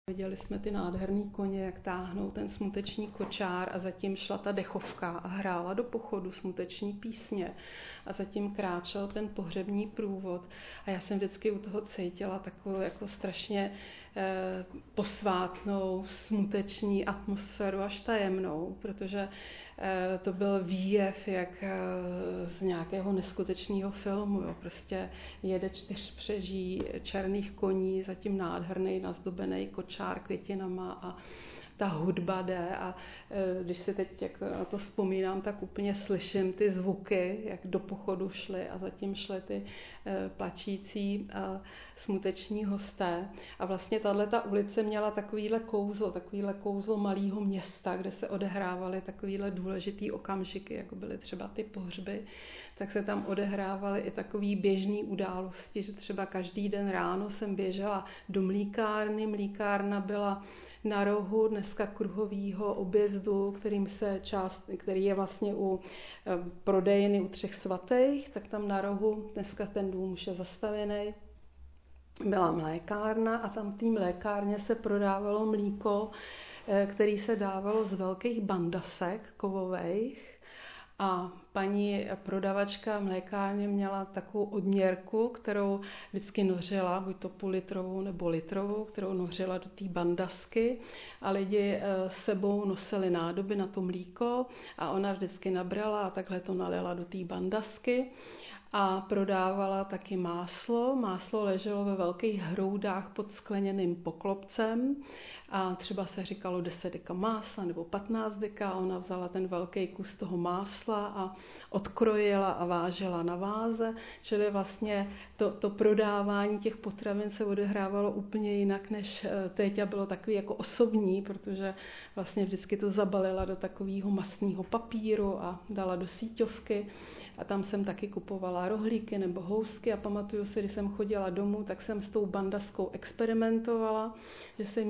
Viděli jsme ty nádherný koně, jak táhnou ten smuteční kočár a zatím šla ta dechovka a hrála do pochodu smuteční písně a zatím kráčel ten pohřební průvod a já jsem vždycky u toho cítila takovou jako strašně posvátnou, smuteční atmosféru až tajemnou, protože to byl výjev jak z nějakého neskutečného filmu. Jo. Prostě jede 4 přeží černých koní, zatím nádherný nazdobený kočár květinama a ta hudba jde a když si teď jak na to vzpomínám, tak úplně slyším ty zvuky, jak do pochodu šly a zatím šly ty plačící smuteční hosté. A vlastně tato ulice měla takovýhle kouzlo malého města, kde se odehrávaly takovýhle důležitý okamžiky, jako byly třeba ty pohřby, tak se tam odehrávaly i takový běžný události, že třeba každý den ráno jsem běžela do mlýkárny, mlýkárna byla na rohu dneska kruhového objezdu, který je vlastně u prodejny u 3 svatých, tak tam na rohu, dneska ten dům už je zastavěný, byla mlékárna a tam v té mlékárně se prodávalo mlíko, který se dávalo z velkých bandasek kovových. A paní prodavačka v mlékárně měla takovou odměrku, kterou vždycky nořila, buď to půllitrovou nebo litrovou, kterou nořila do té bandasky a lidi s sebou nosili nádoby na to mlíko a ona vždycky nabrala a takhle to nalila do té bandasky. A prodávala taky máslo. Máslo leželo ve velkých hroudách pod skleněným poklopcem a třeba se říkalo 10 deka másla nebo 15 deka. Ona vzala ten velký kus toho másla a odkrojila a vážela na váze. Čili vlastně to prodávání těch potravin se odehrávalo úplně jinak než teď a bylo takový jako osobní, protože vlastně vždycky to zabalila do takového mastného papíru a dala do síťovky. A tam jsem taky kupovala rohlíky nebo housky a pamatuju si, když jsem chodila domů, tak jsem s tou bandaskou experimentovala, že jsem